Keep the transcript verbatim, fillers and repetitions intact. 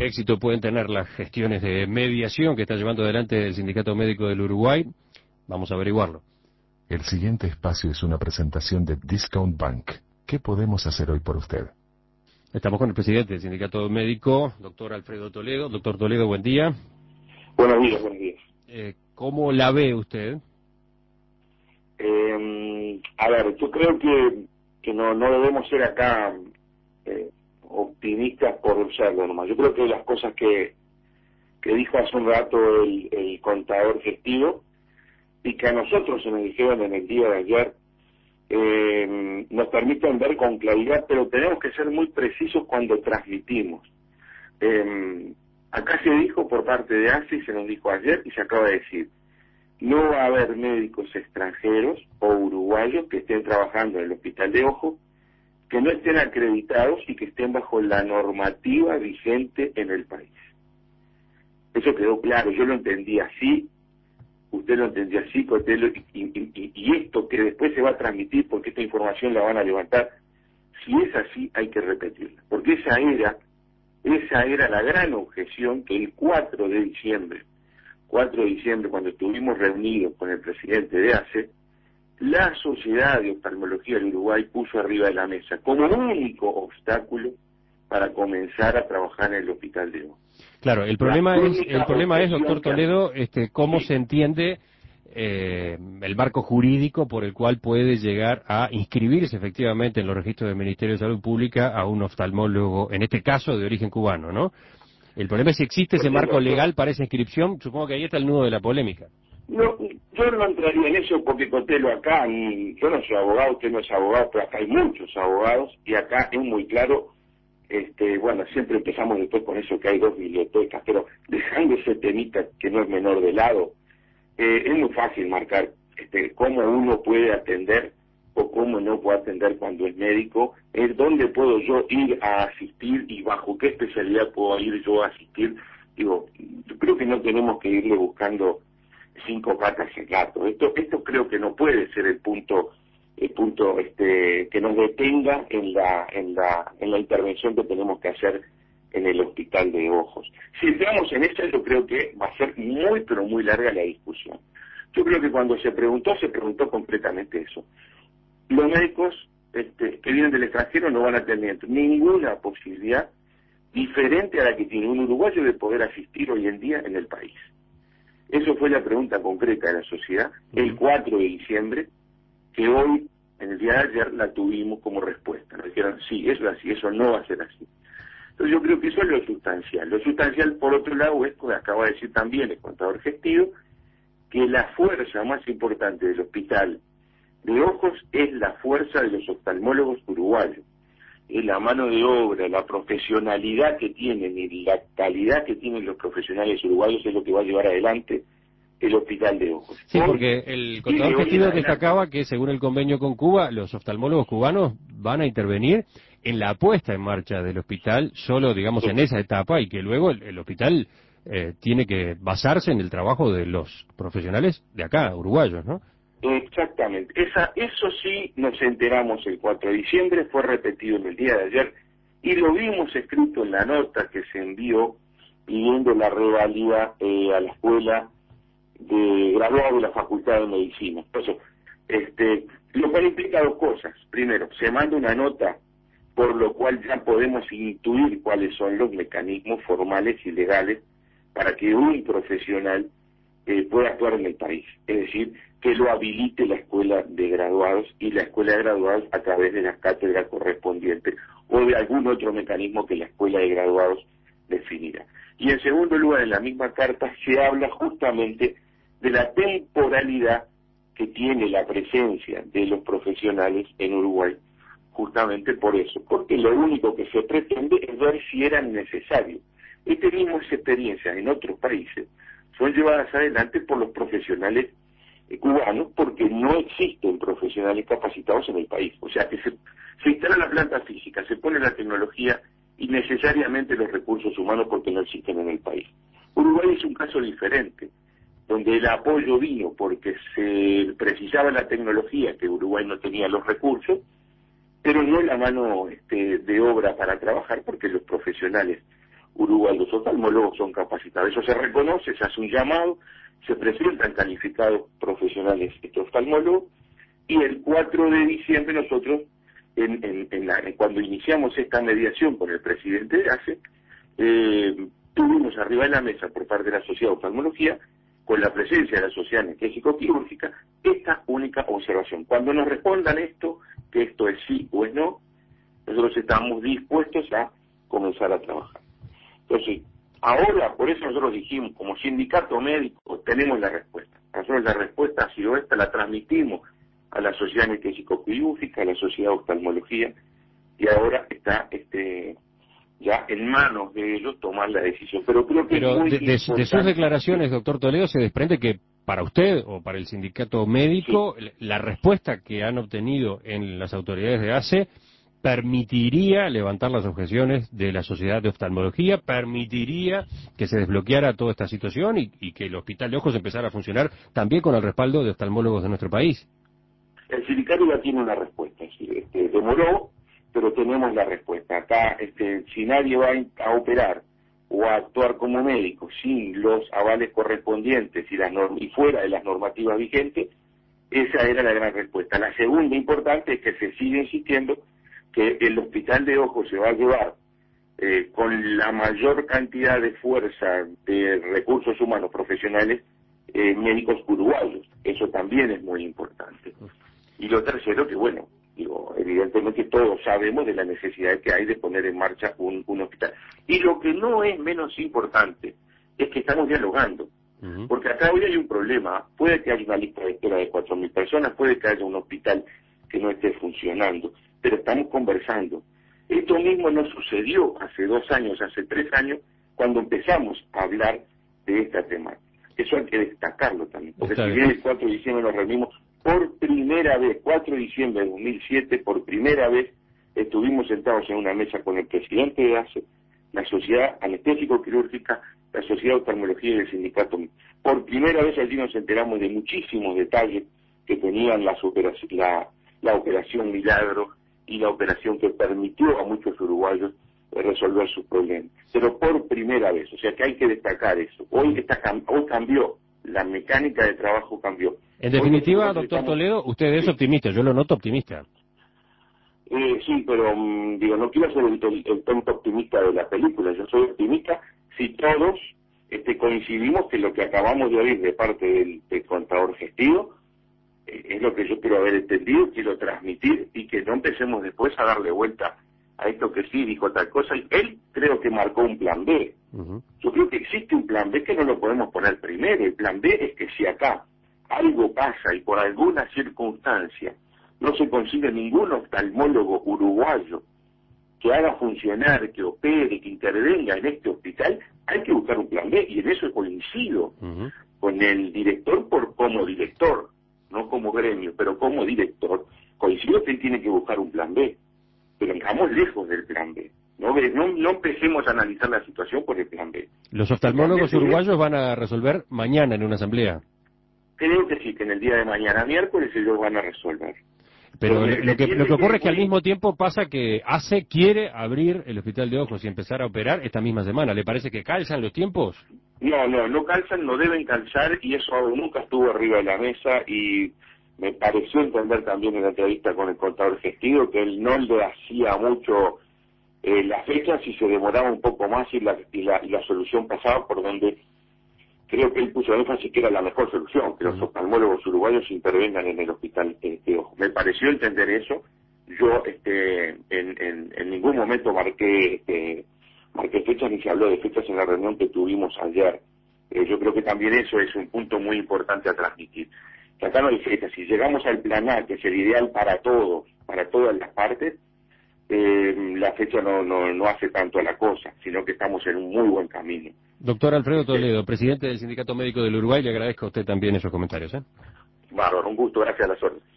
éxito pueden tener las gestiones de mediación que está llevando adelante el Sindicato Médico del Uruguay. Vamos a averiguarlo. El siguiente espacio es una presentación de Discount Bank. ¿Qué podemos hacer hoy por usted? Estamos con el presidente del Sindicato Médico, doctor Alfredo Toledo. Doctor Toledo, buen día. Buenos días, buenos días. Eh, ¿Cómo la ve usted? Eh, a ver, yo creo que, que no, no debemos ser acá eh, optimistas por serlo nomás. Yo creo que las cosas que, que dijo hace un rato el, el contador gestivo y que a nosotros se nos dijeron en el día de ayer, eh, nos permiten ver con claridad, pero tenemos que ser muy precisos cuando transmitimos. Eh, acá se dijo por parte de A S I, se nos dijo ayer y se acaba de decir, no va a haber médicos extranjeros o uruguayos que estén trabajando en el Hospital de Ojo, que no estén acreditados y que estén bajo la normativa vigente en el país. Eso quedó claro, yo lo entendí así, usted lo entendió así, Cotelo, y, y, y esto que después se va a transmitir, porque esta información la van a levantar, si es así hay que repetirla, porque esa era, esa era la gran objeción que el cuatro de diciembre, cuatro de diciembre, cuando estuvimos reunidos con el presidente de A C E, la Sociedad de Oftalmología del Uruguay puso arriba de la mesa como único obstáculo para comenzar a trabajar en el Hospital de Ojo. Claro, el problema es, el problema es, doctor Toledo, este, cómo sí. se entiende eh, el marco jurídico por el cual puede llegar a inscribirse efectivamente en los registros del Ministerio de Salud Pública a un oftalmólogo, en este caso de origen cubano, ¿no? El problema es si existe ese marco legal para esa inscripción. Supongo que ahí está el nudo de la polémica. No, yo no entraría en eso porque, Cotelo, acá, yo no soy abogado, usted no es abogado, pero acá hay muchos abogados y acá es muy claro. Este, bueno, siempre empezamos después con eso que hay dos bibliotecas, pero dejando ese temita que no es menor de lado, eh, es muy fácil marcar este, cómo uno puede atender o cómo no puede atender cuando es médico, es dónde puedo yo ir a asistir y bajo qué especialidad puedo ir yo a asistir. Digo, yo creo que no tenemos que irle buscando cinco patas al gato. Esto, esto creo que no puede ser el punto el punto este que nos detenga en la en la en la intervención que tenemos que hacer en el Hospital de Ojos. Si entramos en eso, yo creo que va a ser muy pero muy larga la discusión. Yo creo que cuando se preguntó, se preguntó completamente eso. Los médicos este, que vienen del extranjero no van a tener ninguna posibilidad diferente a la que tiene un uruguayo de poder asistir hoy en día en el país. Eso fue la pregunta concreta de la sociedad el cuatro de diciembre, que hoy, en el día de ayer, la tuvimos como respuesta. Nos dijeron, sí, eso es así, eso no va a ser así. Entonces yo creo que eso es lo sustancial. Lo sustancial, por otro lado, es, como acaba de decir también el contador gestivo, que la fuerza más importante del Hospital de Ojos es la fuerza de los oftalmólogos uruguayos. Es la mano de obra, la profesionalidad que tienen y la calidad que tienen los profesionales uruguayos es lo que va a llevar adelante el Hospital de Ojos. Sí, porque el contador gestivo destacaba que según el convenio con Cuba, los oftalmólogos cubanos van a intervenir en la puesta en marcha del hospital, solo digamos en esa etapa, y que luego el, el hospital eh, tiene que basarse en el trabajo de los profesionales de acá, uruguayos, ¿no? Exactamente. Esa, eso sí nos enteramos el cuatro de diciembre, fue repetido en el día de ayer, y lo vimos escrito en la nota que se envió pidiendo la revalida eh, a la escuela de graduado de la Facultad de Medicina. Entonces, este, lo cual implica dos cosas. Primero, se manda una nota por lo cual ya podemos intuir cuáles son los mecanismos formales y legales para que un profesional eh, pueda actuar en el país. Es decir, que lo habilite la escuela de graduados y la escuela de graduados a través de las cátedras correspondientes o de algún otro mecanismo que la escuela de graduados definirá. Y en segundo lugar, en la misma carta se habla justamente de la temporalidad que tiene la presencia de los profesionales en Uruguay, justamente por eso, porque lo único que se pretende es ver si eran necesarios. Este mismo experiencias en otros países son llevadas adelante por los profesionales eh, cubanos porque no existen profesionales capacitados en el país. O sea que se, se instala la planta física, se pone la tecnología y necesariamente los recursos humanos porque no existen en el país. Uruguay es un caso diferente, donde el apoyo vino porque se precisaba la tecnología, que Uruguay no tenía los recursos, pero no la mano este, de obra para trabajar, porque los profesionales Uruguay. Los oftalmólogos son capacitados. Eso se reconoce, se hace un llamado, se presentan calificados profesionales estos oftalmólogos, y el cuatro de diciembre nosotros, en, en, en la, en cuando iniciamos esta mediación con el presidente de ACE, eh, tuvimos arriba de la mesa por parte de la Sociedad de Oftalmología, con la presencia de la Sociedad Anestésico-Quirúrgica, esta única observación. Cuando nos respondan esto, que esto es sí o es no, nosotros estamos dispuestos a comenzar a trabajar. Entonces, ahora, por eso nosotros dijimos, como sindicato médico, tenemos la respuesta. Nosotros la respuesta ha sido esta, la transmitimos a la Sociedad Anestésico-Quirúrgica, a la Sociedad de Oftalmología, y ahora está este ya en manos de ellos tomar la decisión. Pero creo que Pero es muy de, de, de sus declaraciones, doctor Toledo, se desprende que para usted o para el sindicato médico, sí, la respuesta que han obtenido en las autoridades de ACE permitiría levantar las objeciones de la Sociedad de Oftalmología, permitiría que se desbloqueara toda esta situación y, y que el Hospital de Ojos empezara a funcionar también con el respaldo de oftalmólogos de nuestro país. El sindicato ya tiene una respuesta, es decir, este, demoró, pero tenemos la respuesta. Acá, este, si nadie va a operar o a actuar como médico sin los avales correspondientes y, las norm y fuera de las normativas vigentes, esa era la gran respuesta. La segunda importante es que se sigue insistiendo que el Hospital de Ojos se va a llevar eh, con la mayor cantidad de fuerza de recursos humanos profesionales eh, médicos uruguayos. Eso también es muy importante. Y lo tercero, que bueno, digo, evidentemente todos sabemos de la necesidad que hay de poner en marcha un, un hospital. Y lo que no es menos importante es que estamos dialogando. Uh-huh. Porque acá hoy hay un problema. Puede que haya una lista de espera de cuatro mil personas, puede que haya un hospital que no esté funcionando, pero estamos conversando. Esto mismo nos sucedió hace dos años, hace tres años, cuando empezamos a hablar de esta temática. Eso hay que destacarlo también, porque si bien el cuatro de diciembre nos reunimos por primera vez, cuatro de diciembre de dos mil siete, por primera vez estuvimos sentados en una mesa con el presidente de ACE, la Sociedad Anestésico-Quirúrgica, la Sociedad de Oftalmología y el Sindicato. Por primera vez allí nos enteramos de muchísimos detalles que tenían las operaci- la, la operación Milagro y la operación que permitió a muchos uruguayos resolver sus problemas. Pero por primera vez, o sea que hay que destacar eso. Hoy, está, hoy cambió, la mecánica de trabajo cambió. En definitiva, hoy, doctor estamos... Toledo, usted es sí. optimista, yo lo noto optimista. Eh, sí, pero um, digo, no quiero ser el, el, el tonto optimista de la película. Yo soy optimista si todos este, coincidimos que lo que acabamos de oír de parte del, del contador gestivo eh, es lo que yo quiero haber entendido, quiero transmitir, y que no empecemos después a darle vuelta a esto que sí dijo tal cosa. Y él creo que marcó un plan B. Uh-huh. Yo creo que existe un plan B que no lo podemos poner primero. El plan B es que si acá algo pasa y por alguna circunstancia no se consigue ningún oftalmólogo uruguayo que haga funcionar, que opere, que intervenga en este hospital, hay que buscar un plan B, y en eso coincido uh-huh. con el director por como director, no como gremio, pero como director, coincido que él tiene que buscar un plan B, pero estamos lejos del plan B. No, no, no empecemos a analizar la situación por el plan B. ¿Los oftalmólogos uruguayos van a resolver mañana en una asamblea? Creo que sí, que en el día de mañana, miércoles, ellos van a resolver. Pero lo, lo, que, lo que ocurre es que al mismo tiempo pasa que ACE quiere abrir el Hospital de Ojos y empezar a operar esta misma semana. ¿Le parece que calzan los tiempos? No, no, no calzan, no deben calzar, y eso nunca estuvo arriba de la mesa, y me pareció entender también en la entrevista con el contador gestivo que él no le hacía mucho eh, la fecha si se demoraba un poco más y la, y la, y la solución pasaba por donde creo que él puso énfasis que era la mejor solución, que los oftalmólogos uruguayos intervengan en el hospital de Ojos. Me pareció entender eso. Yo este, en, en, en ningún momento marqué, este, marqué fechas ni se habló de fechas en la reunión que tuvimos ayer. Eh, yo creo que también eso es un punto muy importante a transmitir. Que acá no hay fechas. Si llegamos al plan A, que es el ideal para todos, para todas las partes, eh, la fecha no, no, no hace tanto a la cosa, sino que estamos en un muy buen camino. Doctor Alfredo Toledo, presidente del Sindicato Médico del Uruguay, le agradezco a usted también esos comentarios. ¿eh? Bárbaro, un gusto, gracias a las órdenes.